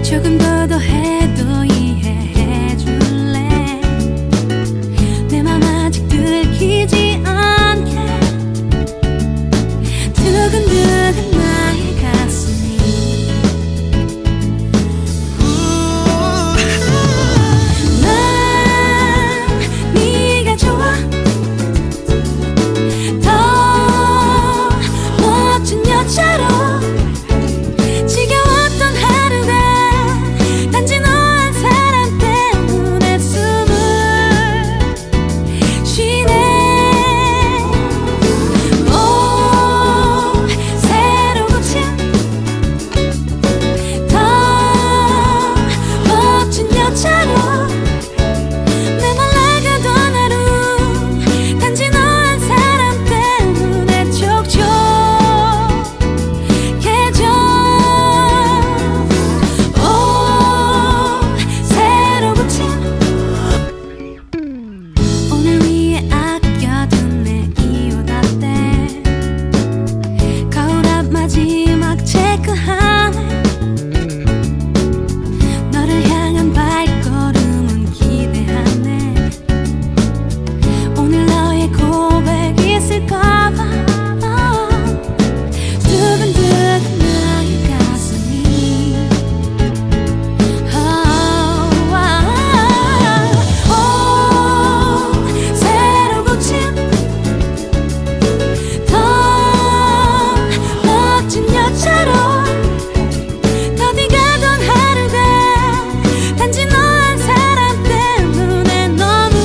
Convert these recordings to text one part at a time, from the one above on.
조금 더 해도 이해해줄래. 내 맘 아직 들키지 않게 두근두근 나의 가슴이. 난 네가 좋아. 더 멋진 여자로 지겨웠던 하루가 단지 너 한 사람 때문에 숨을 쉬네. 오, 새로 고친 더 멋진 여자로 내 말라가던 하루 단지 너 한 사람 때문에 촉촉해져. 오, 새로 고친 오늘 위에 아껴둔 내 이 옷 어때. 거울 앞 마지막 체크하네. 너를 향한 발걸음은 기대하네. 오늘 너의 고백 있을까봐 두근두근 나의 가슴이. 오, 새로 고친 더 멋진 여자로 더디 가던 하루가 단지 너 한 사람 때문에 너무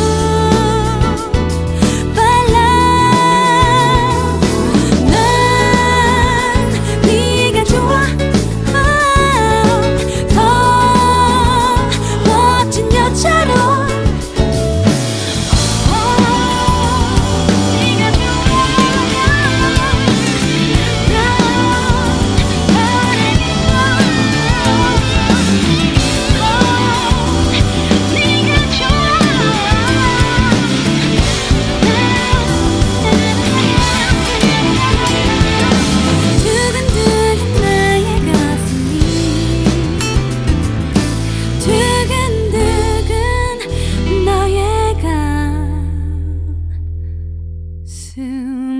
빨라. 난 네가 좋아. 더 멋진 여자로 네가 좋아. 두근두근 나의 가슴이. 두근두근 너의 가슴이.